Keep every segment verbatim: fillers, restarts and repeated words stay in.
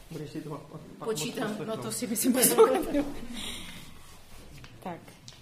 Budeš si to pak Počítám, no to si myslím poslouchat. Tak.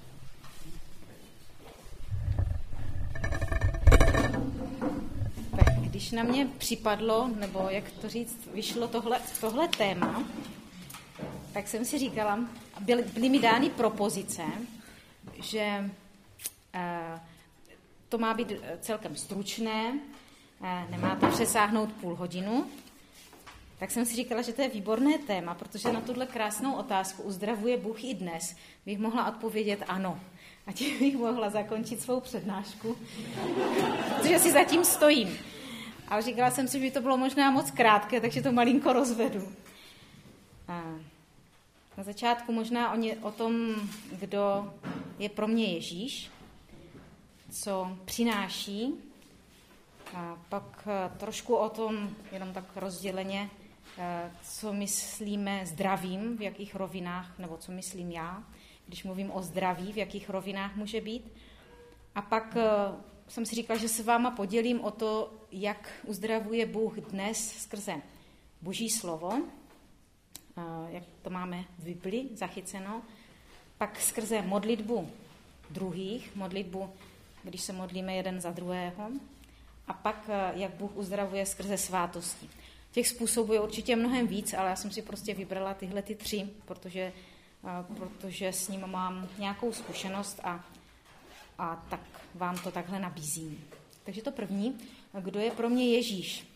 Tak, když na mě připadlo, nebo jak to říct, vyšlo tohle, tohle téma, tak jsem si říkala, byly, byly mi dány propozice, že eh, to má být celkem stručné, eh, nemá to přesáhnout půl hodinu, tak jsem si říkala, že to je výborné téma, protože na tuhle krásnou otázku uzdravuje Bůh i dnes bych mohla odpovědět ano. A tím bych mohla zakončit svou přednášku, protože si zatím stojím. Ale říkala jsem si, že by to bylo možná moc krátké, takže to malinko rozvedu. A na začátku možná o, ně, o tom, kdo je pro mě Ježíš, co přináší, a pak trošku o tom, jenom tak rozděleně, co myslíme zdravím, v jakých rovinách, nebo co myslím já, když mluvím o zdraví, v jakých rovinách může být. A pak jsem si říkala, že se váma podělím o to, jak uzdravuje Bůh dnes skrze Boží slovo, jak to máme v Bibli zachyceno, pak skrze modlitbu druhých, modlitbu, když se modlíme jeden za druhého, a pak jak Bůh uzdravuje skrze svátosti. Těch způsobů je určitě mnohem víc, ale já jsem si prostě vybrala tyhle ty tři, protože, protože s ním mám nějakou zkušenost a, a tak vám to takhle nabízím. Takže to první, kdo je pro mě Ježíš?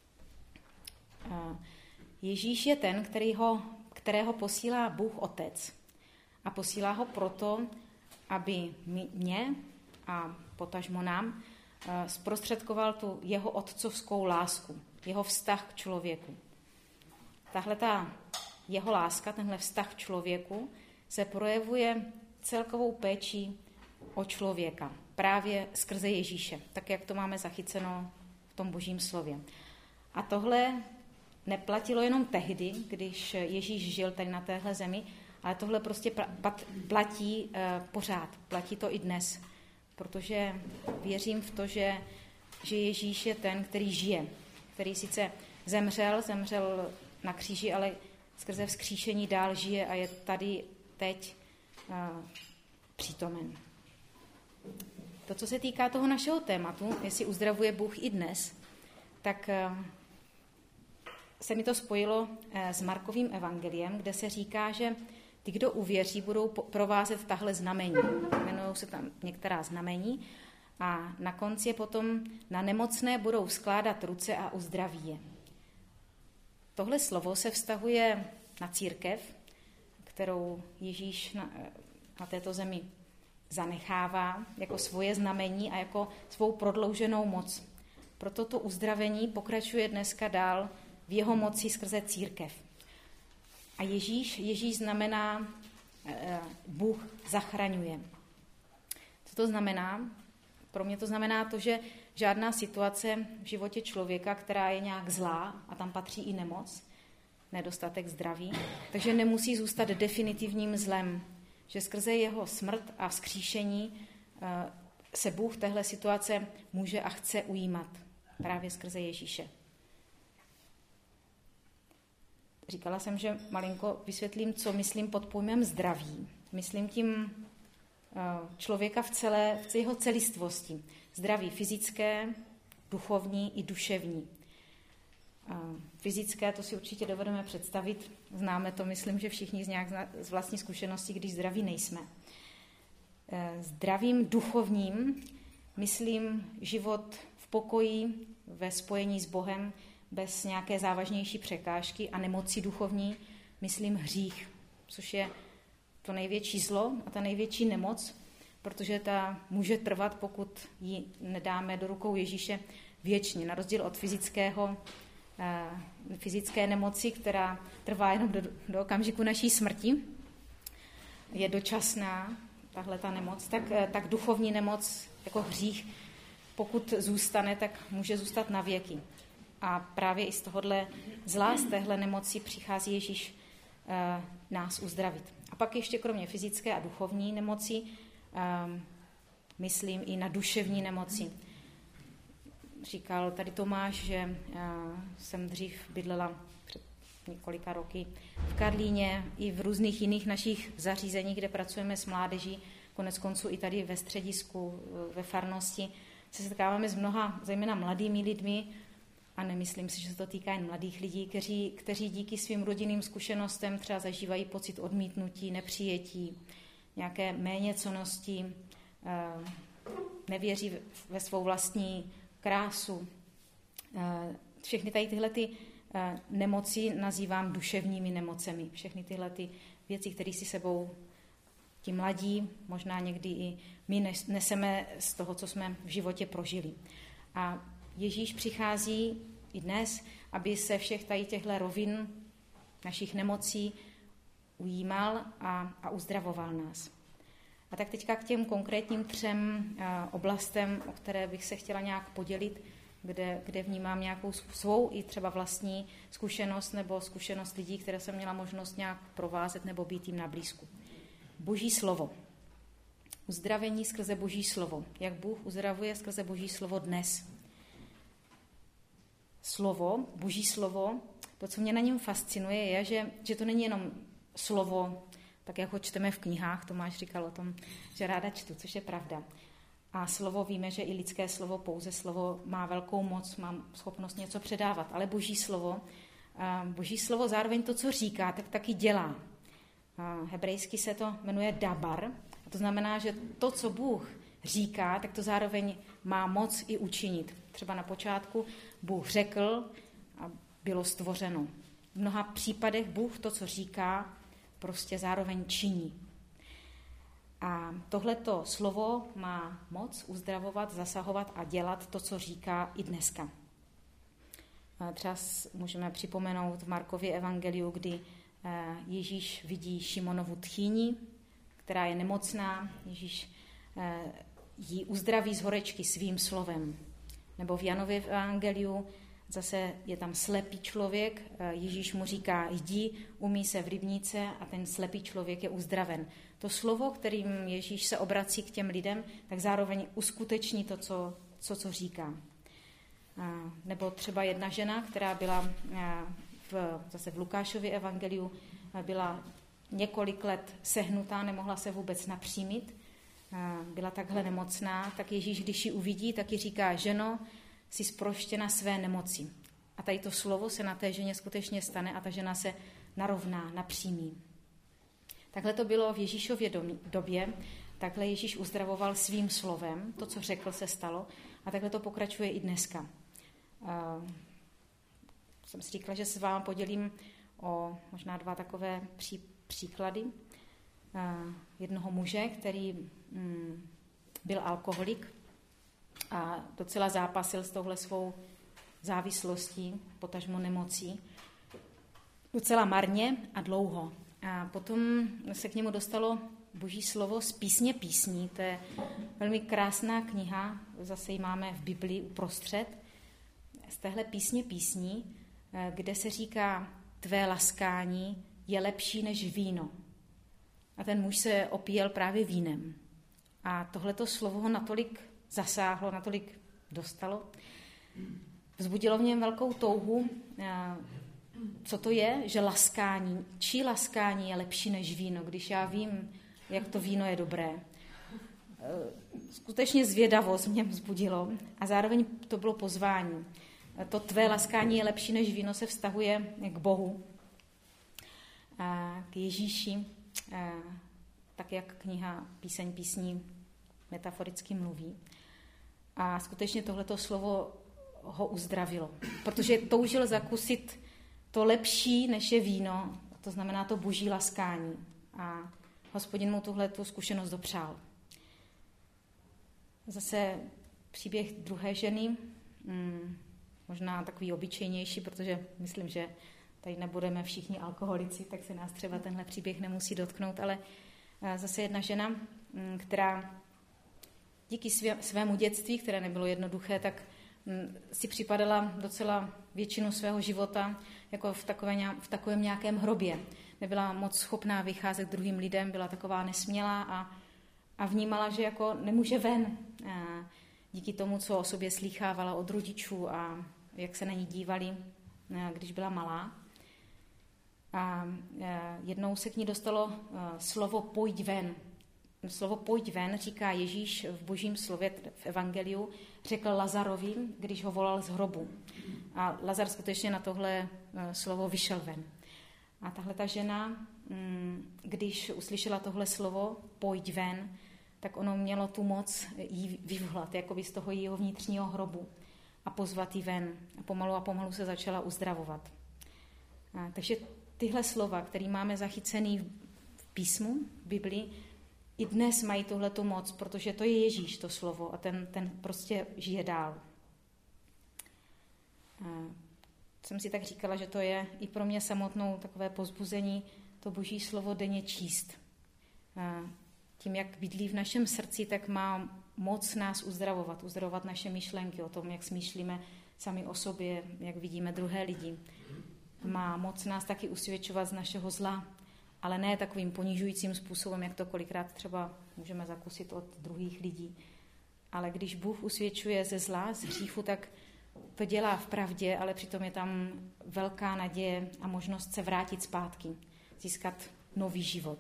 Ježíš je ten, kterýho, kterého posílá Bůh Otec. A posílá ho proto, aby mě a potažmo nám zprostředkoval tu jeho otcovskou lásku, jeho vztah k člověku. Tahle ta jeho láska, tenhle vztah k člověku se projevuje celkovou péčí o člověka, právě skrze Ježíše, tak jak to máme zachyceno v tom Božím slově. A tohle neplatilo jenom tehdy, když Ježíš žil tady na téhle zemi, ale tohle prostě platí pořád, platí to i dnes, protože věřím v to, že, že Ježíš je ten, který žije, který sice zemřel, zemřel na kříži, ale skrze vzkříšení dál žije a je tady teď uh, přítomen. To, co se týká toho našeho tématu, jestli uzdravuje Bůh i dnes, tak uh, se mi to spojilo uh, s Markovým evangeliem, kde se říká, že ty, kdo uvěří, budou provázet tahle znamení. Jmenují se tam některá znamení a na konci je potom na nemocné budou skládat ruce a uzdraví je. Tohle slovo se vztahuje na církev, kterou Ježíš na, na této zemi zanechává jako svoje znamení a jako svou prodlouženou moc. Proto to uzdravení pokračuje dneska dál v jeho moci skrze církev. A Ježíš, Ježíš znamená e, Bůh zachraňuje. Co to znamená? Pro mě to znamená to, že žádná situace v životě člověka, která je nějak zlá, a tam patří i nemoc, nedostatek zdraví, takže nemusí zůstat definitivním zlem. Že skrze jeho smrt a vzkříšení e, se Bůh téhle situace může a chce ujímat. Právě skrze Ježíše. Říkala jsem, že malinko vysvětlím, co myslím pod pojmem zdraví. Myslím tím člověka v celé v jeho celistvosti. Zdraví fyzické, duchovní i duševní. Fyzické, to si určitě dovedeme představit. Známe to, myslím, že všichni z, nějak z vlastní zkušenosti, když zdraví nejsme. Zdravím duchovním myslím život v pokoji, ve spojení s Bohem, bez nějaké závažnější překážky, a nemocí duchovní myslím hřích, což je to největší zlo a ta největší nemoc, protože ta může trvat, pokud ji nedáme do rukou Ježíše věčně, na rozdíl od fyzického, eh, fyzické nemoci, která trvá jenom do, do okamžiku naší smrti, je dočasná, tahle ta nemoc, tak, eh, tak duchovní nemoc jako hřích, pokud zůstane, tak může zůstat na věky. A právě i z tohohle zla, z téhle nemoci přichází Ježíš e, nás uzdravit. A pak ještě kromě fyzické a duchovní nemoci, e, myslím i na duševní nemoci. Říkal tady Tomáš, že e, jsem dřív bydlela před několika roky v Karlíně i v různých jiných našich zařízeních, kde pracujeme s mládeží, konec konců i tady ve středisku, ve farnosti, se setkáváme s mnoha, zejména mladými lidmi, a nemyslím si, že se to týká jen mladých lidí, kteří, kteří díky svým rodinným zkušenostem třeba zažívají pocit odmítnutí, nepřijetí, nějaké méněcennosti, nevěří ve svou vlastní krásu. Všechny tady tyhle ty nemoci nazývám duševními nemocemi. Všechny tyhle ty věci, které si sebou ti mladí, možná někdy i my neseme z toho, co jsme v životě prožili. A Ježíš přichází i dnes, aby se všech tady těchto rovin našich nemocí ujímal a, a uzdravoval nás. A tak teďka k těm konkrétním třem oblastem, o které bych se chtěla nějak podělit, kde, kde vnímám nějakou svou i třeba vlastní zkušenost nebo zkušenost lidí, které jsem měla možnost nějak provázet nebo být jim na blízku. Boží slovo. Uzdravení skrze Boží slovo. Jak Bůh uzdravuje skrze Boží slovo dnes. Slovo, Boží slovo, to, co mě na něm fascinuje, je, že, že to není jenom slovo, tak jak ho čteme v knihách, Tomáš říkal o tom, že ráda čtu, což je pravda. A slovo, víme, že i lidské slovo, pouze slovo má velkou moc, má schopnost něco předávat, ale Boží slovo, Boží slovo zároveň to, co říká, tak taky dělá. Hebrejsky se to jmenuje dabar, a to znamená, že to, co Bůh říká, tak to zároveň má moc i učinit. Třeba na počátku Bůh řekl a bylo stvořeno. V mnoha případech Bůh to, co říká, prostě zároveň činí. A tohleto slovo má moc uzdravovat, zasahovat a dělat to, co říká i dneska. Třeba můžeme připomenout v Markově evangeliu, kdy Ježíš vidí Šimonovu tchýni, která je nemocná. Ježíš ji uzdraví z horečky svým slovem. Nebo v Janově evangeliu zase je tam slepý člověk, Ježíš mu říká, jdi, umyj se v rybníce a ten slepý člověk je uzdraven. To slovo, kterým Ježíš se obrací k těm lidem, tak zároveň uskuteční to, co, co, co říká. Nebo třeba jedna žena, která byla v, zase v Lukášově evangeliu, byla několik let sehnutá, nemohla se vůbec napřímit, byla takhle nemocná, tak Ježíš, když ji uvidí, tak ji říká, ženo, jsi zproštěna své nemoci. A tady to slovo se na té ženě skutečně stane a ta žena se narovná, napřímí. Takhle to bylo v Ježíšově době, takhle Ježíš uzdravoval svým slovem, to, co řekl, se stalo a takhle to pokračuje i dneska. Uh, jsem si říkala, že se s vámi podělím o možná dva takové pří, příklady. Uh, jednoho muže, který um, byl alkoholik a docela zápasil s touhle svou závislostí, potažmo nemocí, docela marně a dlouho. A potom se k němu dostalo Boží slovo z písně písní. To je velmi krásná kniha, zase ji máme v Biblii uprostřed. Z téhle písně písní, kde se říká, tvé laskání je lepší než víno. A ten muž se opíjel právě vínem. A tohleto slovo ho natolik zasáhlo, natolik dostalo. Vzbudilo v něm velkou touhu. Co to je, že laskání, čí laskání je lepší než víno, když já vím, jak to víno je dobré. Skutečně zvědavost mě vzbudilo a zároveň to bylo pozvání. To tvé laskání je lepší než víno se vztahuje k Bohu, k Ježíši, tak jak kniha Píseň písní metaforicky mluví. A skutečně tohleto slovo ho uzdravilo, protože toužil zakusit to lepší, než je víno, to znamená to Boží laskání. A Hospodin mu tuhletu zkušenost dopřál. Zase příběh druhé ženy, hmm, možná takový obyčejnější, protože myslím, že tady nebudeme všichni alkoholici, tak se nás třeba tenhle příběh nemusí dotknout, ale zase jedna žena, která díky svě, svému dětství, které nebylo jednoduché, tak si připadala docela většinu svého života jako v, takové, v takovém nějakém hrobě. Nebyla moc schopná vycházet k druhým lidem, byla taková nesmělá a, a vnímala, že jako nemůže ven. A díky tomu, co o sobě slýchávala od rodičů a jak se na ní dívali, když byla malá. A jednou se k ní dostalo slovo pojď ven. Slovo pojď ven říká Ježíš v božím slově, v evangeliu, řekl Lazarovi, když ho volal z hrobu. A Lazar skutečně na tohle slovo vyšel ven. A tahle ta žena, když uslyšela tohle slovo pojď ven, tak ono mělo tu moc jí vyvhlat, jakoby z toho jejího vnitřního hrobu a pozvat jí ven. A pomalu a pomalu se začala uzdravovat. A takže tyhle slova, které máme zachycený v písmu, v Biblii, i dnes mají tuhletu moc, protože to je Ježíš, to slovo, a ten, ten prostě žije dál. A jsem si tak říkala, že to je i pro mě samotnou takové povzbuzení to boží slovo denně číst. A tím, jak bydlí v našem srdci, tak má moc nás uzdravovat, uzdravovat naše myšlenky o tom, jak smýšlíme sami o sobě, jak vidíme druhé lidi. Má moc nás taky usvědčovat z našeho zla, ale ne takovým ponižujícím způsobem, jak to kolikrát třeba můžeme zakusit od druhých lidí. Ale když Bůh usvědčuje ze zla, z hříchu, tak to dělá v pravdě, ale přitom je tam velká naděje a možnost se vrátit zpátky, získat nový život.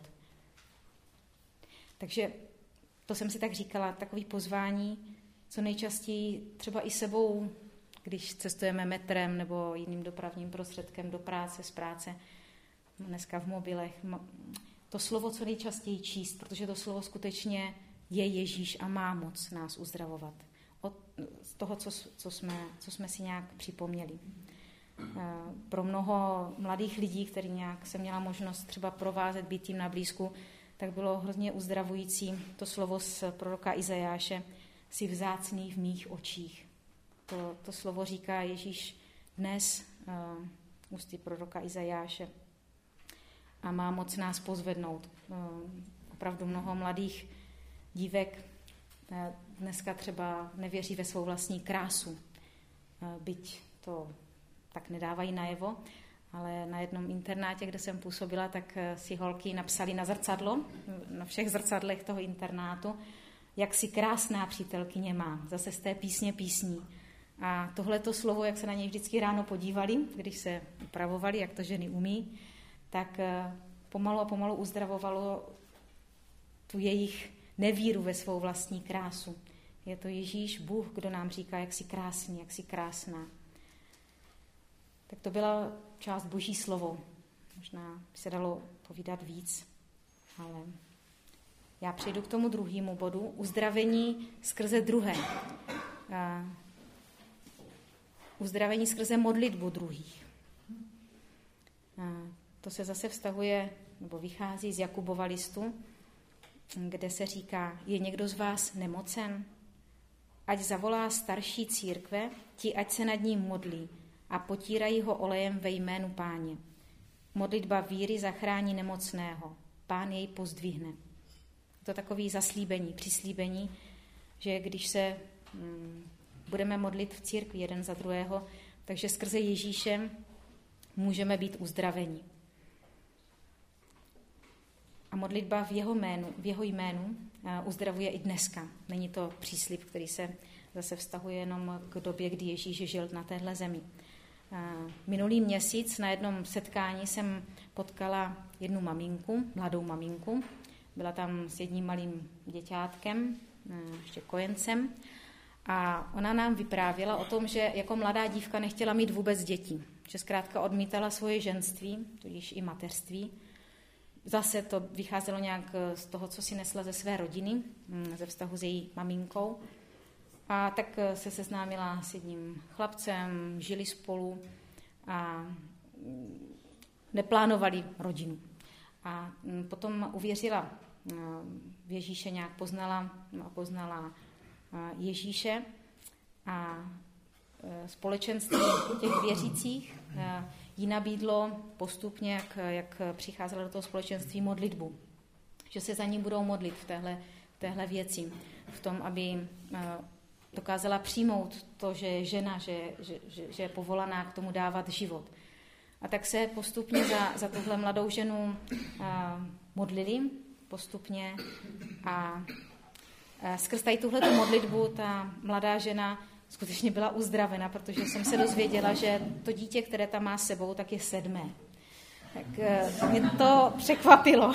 Takže to jsem si tak říkala, takový pozvání, co nejčastěji třeba i sebou, když cestujeme metrem nebo jiným dopravním prostředkem do práce, z práce, dneska v mobilech, to slovo co nejčastěji číst, protože to slovo skutečně je Ježíš a má moc nás uzdravovat. Od toho, co, co, jsme, co jsme si nějak připomněli. Pro mnoho mladých lidí, který nějak jsem měla možnost třeba provázet, být tím na blízku, tak bylo hrozně uzdravující to slovo z proroka Izajáše, jsi vzácný v mých očích. To, to slovo říká Ježíš dnes uh, ústy proroka Izajáše a má moc nás pozvednout. Uh, opravdu mnoho mladých dívek uh, dneska třeba nevěří ve svou vlastní krásu, uh, byť to tak nedávají najevo, ale na jednom internátě, kde jsem působila, tak si holky napsali na zrcadlo, na všech zrcadlech toho internátu, jak si krásná přítelkyně má, zase z té písně písní. A tohleto slovo, jak se na něj vždycky ráno podívali, když se upravovali, jak to ženy umí, tak pomalu a pomalu uzdravovalo tu jejich nevíru ve svou vlastní krásu. Je to Ježíš, Bůh, kdo nám říká, jak jsi krásný, jak jsi krásná. Tak to byla část boží slovo. Možná by se dalo povídat víc, ale já přejdu k tomu druhému bodu. Uzdravení skrze druhé. Uzdravení skrze modlitbu druhých. To se zase vztahuje, nebo vychází z Jakubova listu, kde se říká, je někdo z vás nemocen? Ať zavolá starší církve, ti ať se nad ním modlí, a potírají ho olejem ve jménu Páně. Modlitba víry zachrání nemocného. Pán jej pozdvihne. To takové zaslíbení, přislíbení, že když se mm, budeme modlit v církvi jeden za druhého, takže skrze Ježíše můžeme být uzdraveni. A modlitba v jeho jménu, v jeho jménu uzdravuje i dneska. Není to příslib, který se zase vztahuje jenom k době, kdy Ježíš žil na téhle zemi. Minulý měsíc na jednom setkání jsem potkala jednu maminku, mladou maminku. Byla tam s jedním malým děťátkem, ještě kojencem. A ona nám vyprávěla o tom, že jako mladá dívka nechtěla mít vůbec děti. Že zkrátka odmítala svoje ženství, tudíž i mateřství. Zase to vycházelo nějak z toho, co si nesla ze své rodiny, ze vztahu s její maminkou. A tak se seznámila s jedním chlapcem, žili spolu a neplánovali rodinu. A potom uvěřila v Ježíše, nějak poznala, poznala Ježíše a společenství těch věřících jí nabídlo postupně, jak, jak přicházela do toho společenství, modlitbu. Že se za ní budou modlit v téhle, v téhle věci, v tom, aby dokázala přijmout to, že je žena, že, že, že, že je povolaná k tomu dávat život. A tak se postupně za, za tuhle mladou ženu a, modlili, postupně a, a skrz tady tuhletu modlitbu ta mladá žena skutečně byla uzdravena, protože jsem se dozvěděla, že to dítě, které tam má s sebou, tak je sedmé. Tak mě to překvapilo,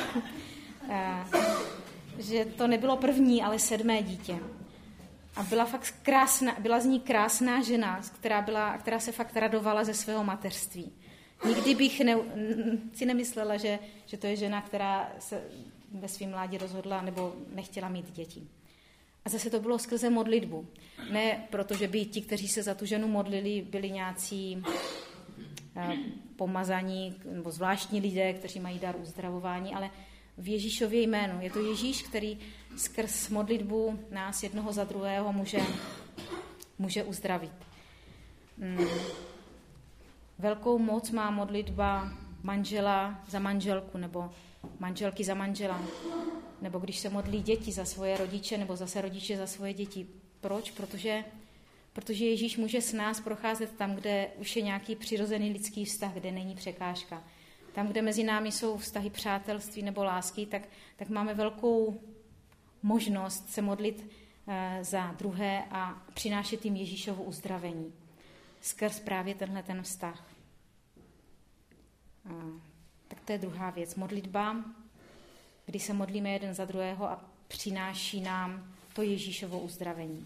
že to nebylo první, ale sedmé dítě. A byla fakt krásná, byla z ní krásná žena, která, byla, která se fakt radovala ze svého mateřství. Nikdy bych ne, si nemyslela, že, že to je žena, která se ve svým mládí rozhodla nebo nechtěla mít děti. A zase to bylo skrze modlitbu. Ne protože by ti, kteří se za tu ženu modlili, byli nějací eh, pomazaní nebo zvláštní lidé, kteří mají dar uzdravování, ale v Ježíšově jménu. Je to Ježíš, který skrz modlitbu nás jednoho za druhého může, může uzdravit. Hmm. Velkou moc má modlitba manžela za manželku nebo manželky za manžela. Nebo když se modlí děti za svoje rodiče nebo zase rodiče za svoje děti. Proč? Protože, protože Ježíš může s nás procházet tam, kde už je nějaký přirozený lidský vztah, kde není překážka. Tam, kde mezi námi jsou vztahy přátelství nebo lásky, tak, tak máme velkou možnost se modlit e, za druhé a přinášet jim Ježíšovu uzdravení. Skrz právě tenhle ten vztah. E, tak to je druhá věc. Modlitba, kdy se modlíme jeden za druhého a přináší nám to Ježíšovo uzdravení.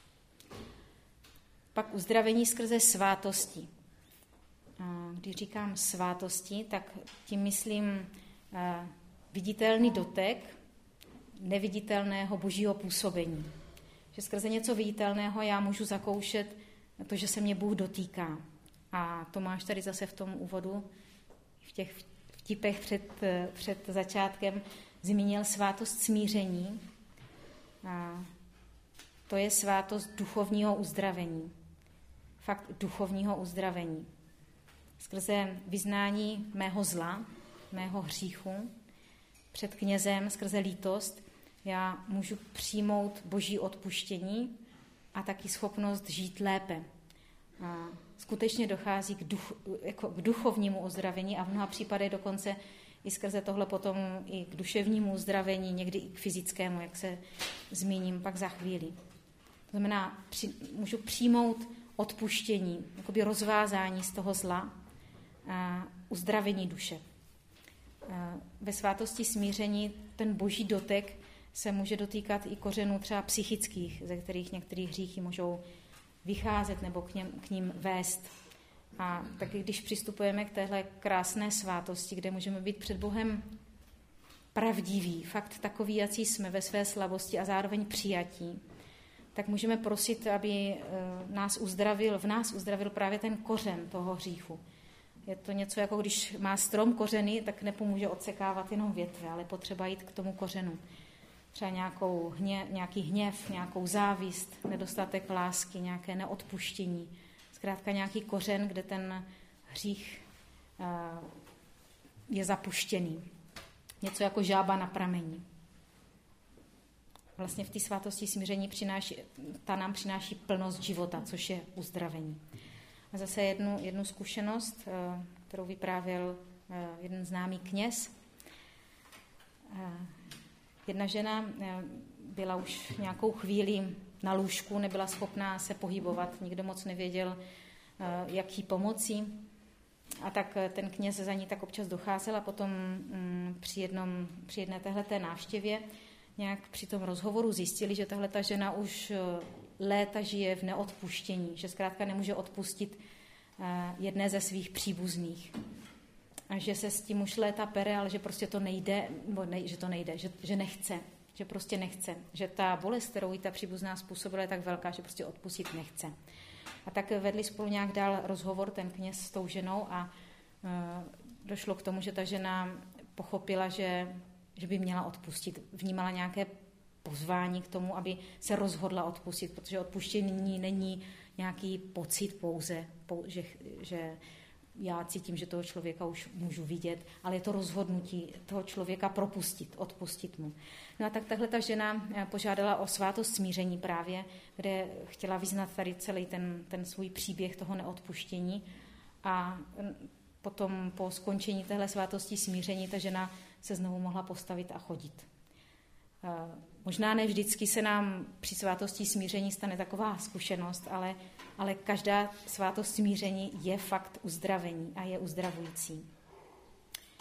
Pak uzdravení skrze svátosti. Když říkám svátosti, tak tím myslím viditelný dotek neviditelného božího působení. Že skrze něco viditelného já můžu zakoušet to, že se mě Bůh dotýká. A Tomáš tady zase v tom úvodu, v těch vtipech před, před začátkem, zmínil svátost smíření. A to je svátost duchovního uzdravení. Fakt duchovního uzdravení. Skrze vyznání mého zla, mého hříchu, před knězem, skrze lítost, já můžu přijmout boží odpuštění a taky schopnost žít lépe. A skutečně dochází k, duch, jako k duchovnímu uzdravení a v mnoha případech dokonce i skrze tohle potom i k duševnímu uzdravení, někdy i k fyzickému, jak se zmíním pak za chvíli. To znamená, při, můžu přijmout odpuštění, jakoby rozvázání z toho zla, a uzdravení duše. A ve svátosti smíření ten boží dotek se může dotýkat i kořenů třeba psychických, ze kterých některé hříchy můžou vycházet nebo k, něm, k ním vést. A taky když přistupujeme k téhle krásné svátosti, kde můžeme být před Bohem pravdiví, fakt takový, jací jsme ve své slabosti a zároveň přijatí, tak můžeme prosit, aby nás uzdravil, v nás uzdravil právě ten kořen toho hříchu. Je to něco, jako když má strom kořeny, tak nepomůže odsekávat jenom větve, ale potřeba jít k tomu kořenu. Třeba nějakou hně, nějaký hněv, nějakou závist, nedostatek lásky, nějaké neodpuštění. Zkrátka nějaký kořen, kde ten hřích je zapuštěný. Něco jako žába na pramení. Vlastně v té svátosti smíření přináší, ta nám přináší plnost života, což je uzdravení. A zase jednu, jednu zkušenost, kterou vyprávěl jeden známý kněz. Jedna žena byla už nějakou chvíli na lůžku, nebyla schopná se pohybovat, nikdo moc nevěděl, jak jí pomoci. A tak ten kněz za ní tak občas docházel a potom při, jednom, při jedné téhleté návštěvě nějak při tom rozhovoru zjistili, že tahleta žena už léta žije v neodpuštění, že zkrátka nemůže odpustit jedné ze svých příbuzných. A že se s tím už léta pere, ale že prostě to nejde, nebo ne, že to nejde, že, že nechce, že prostě nechce. Že ta bolest, kterou jí ta příbuzná způsobila, je tak velká, že prostě odpustit nechce. A tak vedli spolu nějak dál rozhovor ten kněz s tou ženou a uh, došlo k tomu, že ta žena pochopila, že, že by měla odpustit. Vnímala nějaké pozvání k tomu, aby se rozhodla odpustit, protože odpuštění není nějaký pocit pouze, že, že já cítím, že toho člověka už můžu vidět, ale je to rozhodnutí toho člověka propustit, odpustit mu. No a tak tahle ta žena požádala o svátost smíření právě, kde chtěla vyznat tady celý ten, ten svůj příběh toho neodpuštění a potom po skončení téhle svátosti smíření ta žena se znovu mohla postavit a chodit. Možná ne vždycky se nám při svátosti smíření stane taková zkušenost, ale, ale každá svátost smíření je fakt uzdravení a je uzdravující.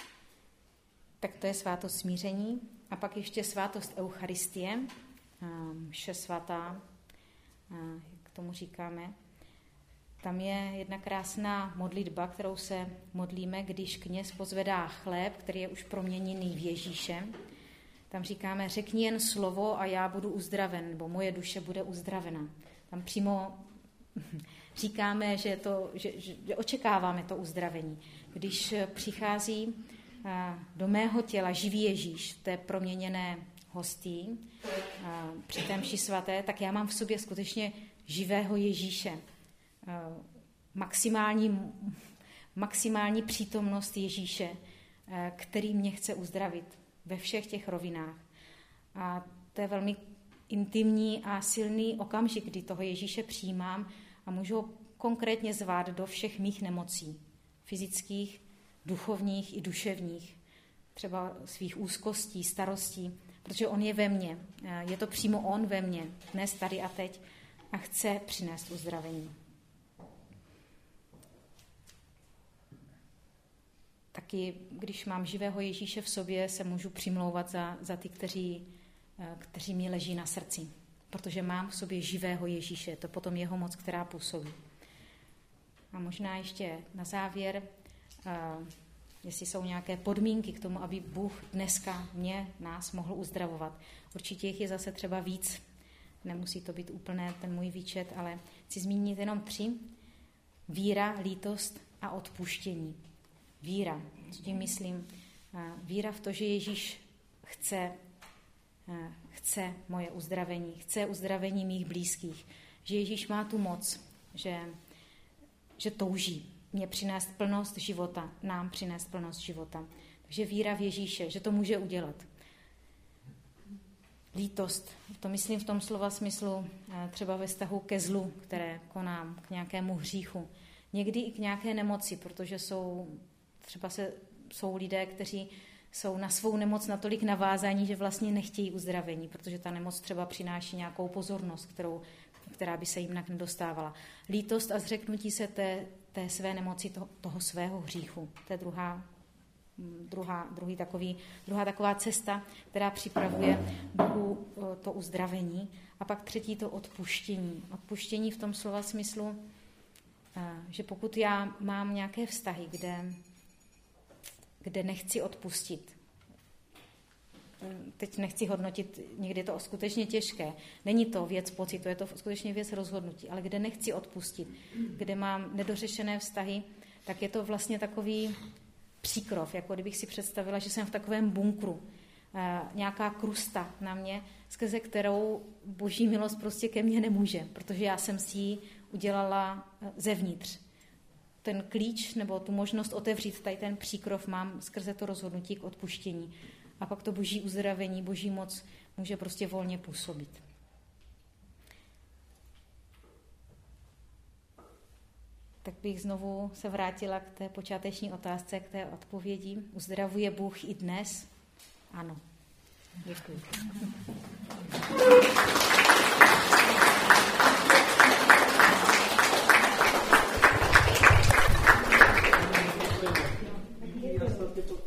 tak to je svátost smíření. A pak ještě svátost Eucharistie, mše svatá, jak tomu říkáme. Tam je jedna krásná modlitba, kterou se modlíme, když kněz pozvedá chléb, který je už proměněný v Ježíše. Tam říkáme, řekni jen slovo a já budu uzdraven, nebo moje duše bude uzdravena. Tam přímo říkáme, že, to, že, že očekáváme to uzdravení. Když přichází do mého těla živý Ježíš, té proměněné hostí, při té mši svaté, tak já mám v sobě skutečně živého Ježíše. Maximální, maximální přítomnost Ježíše, který mě chce uzdravit ve všech těch rovinách. A to je velmi intimní a silný okamžik, kdy toho Ježíše přijímám a můžu ho konkrétně zvát do všech mých nemocí, fyzických, duchovních i duševních, třeba svých úzkostí, starostí, protože on je ve mně. Je to přímo on ve mně, dnes, tady a teď, a chce přinést uzdravení. Taky, když mám živého Ježíše v sobě, se můžu přimlouvat za, za ty, kteří, kteří mi leží na srdci. Protože mám v sobě živého Ježíše, je to potom jeho moc, která působí. A možná ještě na závěr, uh, jestli jsou nějaké podmínky k tomu, aby Bůh dneska mě, nás mohl uzdravovat. Určitě jich je zase třeba víc. Nemusí to být úplné ten můj výčet, ale chci zmínit jenom tři. Víra, lítost a odpuštění. Víra, co tím myslím? Víra v to, že Ježíš chce, chce moje uzdravení, chce uzdravení mých blízkých, že Ježíš má tu moc, že, že touží mě přinést plnost života, nám přinést plnost života. Takže víra v Ježíše, že to může udělat. Lítost, to myslím v tom slova smyslu třeba ve vztahu ke zlu, které konám, k nějakému hříchu. Někdy i k nějaké nemoci, protože jsou třeba se, jsou lidé, kteří jsou na svou nemoc natolik navázaní, že vlastně nechtějí uzdravení, protože ta nemoc třeba přináší nějakou pozornost, kterou, která by se jim jinak nedostávala. Lítost a zřeknutí se té, té své nemoci, toho, toho svého hříchu. To je druhá, druhá, druhý takový, druhá taková cesta, která připravuje Bohu to uzdravení. A pak třetí to odpuštění. Odpuštění v tom slova smyslu, že pokud já mám nějaké vztahy, kde, kde nechci odpustit, teď nechci hodnotit, někdy je to skutečně těžké, není to věc pocitu, je to skutečně věc rozhodnutí, ale kde nechci odpustit, kde mám nedořešené vztahy, tak je to vlastně takový příkrov, jako kdybych si představila, že jsem v takovém bunkru, nějaká krusta na mě, skrze kterou boží milost prostě ke mně nemůže, protože já jsem si ji udělala zevnitř. Ten klíč nebo tu možnost otevřít tady ten příkrov mám skrze to rozhodnutí k odpuštění. A pak to boží uzdravení, boží moc může prostě volně působit. Tak bych znovu se vrátila k té počáteční otázce, k té odpovědi. Uzdravuje Bůh i dnes? Ano. Děkuji.